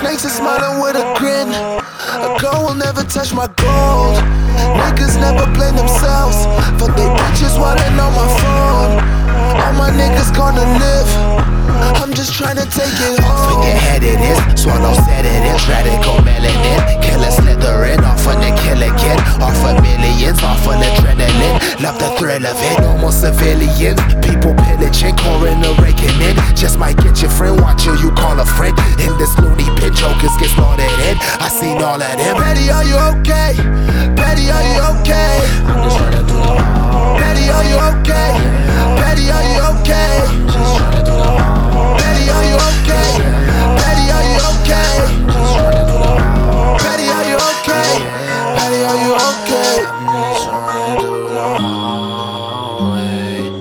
snakes are smiling with a grin. A girl will never touch my gold. Niggas never blame themselves. Fuck they bitches while they on my phone. All my niggas gonna live. I'm just trying to take it home. Forget head it is, swallow sedatives, radical melanin, killer slithering off of the killer kid, off of millions, off of adrenaline. Love the thrill of it, no more civilians. People pillaging, coroner raking in. Just might get your friend, watch you call a friend. In this loony pit, jokers get slaughtered in. I seen all of them. Patty, are you okay? Patty, are you okay? I'm just trying to do the Patty, are you okay? Patty, are you okay? I'm just trying to do the Patty, are you okay? Patty, are you okay? just trying to do the Patty, are you okay? Patty, are you okay? I'm just trying to do the way.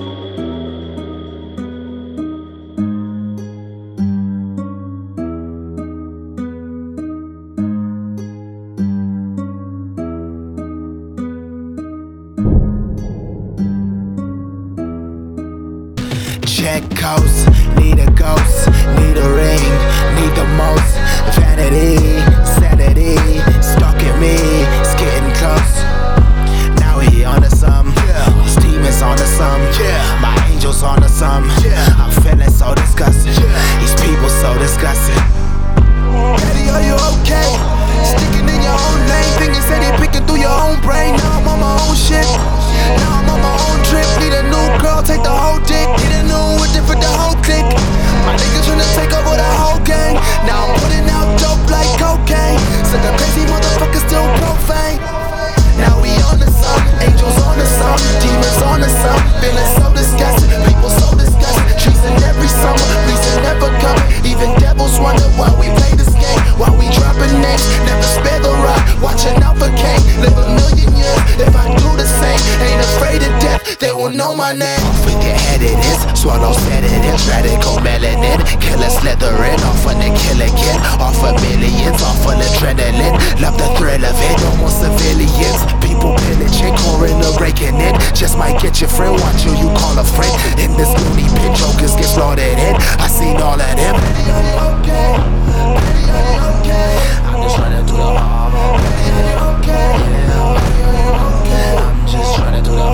Check coast, need a ghost, need a ring, need the most. Vanity, sanity, stalking me, it's getting close. Now he on to some, his demons on to some, my angels on to some. I'm feeling so disgusted, these people so disgusting. Patty, are you okay? Sticking in your own lane, thinking steady, picking through your own brain. Now I'm on my own shit. Now I'm on my own trip. Need a new girl, take the whole dick. Need a new one for the whole clique. My niggas tryna take over the whole gang. Now I'm putting out dope like cocaine. So the crazy motherfuckers still profane. Now we on the sun, angels on the sun, demons on the sun. Feeling so disgusted, people so disgusted. Treason every summer, reason never coming. Even devils wonder why we play this game. Why we dropping names, never spare the rod. Watching out for Kane, live a million years. If I do the same, ain't afraid of death, they will know my name. Forget head it is, swallow sedatives, radical melanin, killer slithering off of the killer kid, off of millions, off of adrenaline. Love the thrill of it, no more civilians. People pillaging, coroner raking in. Just might get your friend, watch you call a friend. In this loony pit, jokers get slaughtered in. I seen all of them. Patty, are you okay? Patty, are you okay? I'm just trying to do the Patty, are you okay? Patty, are you okay? I'm just trying to do the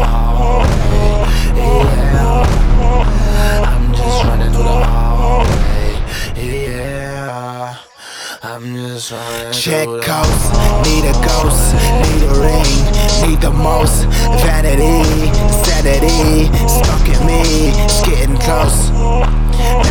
yeah. I'm just trying to do the yeah. I'm just trying to check coast, need a ghost, need a ring, need the most. Vanity, sanity, stalking me, it's getting close.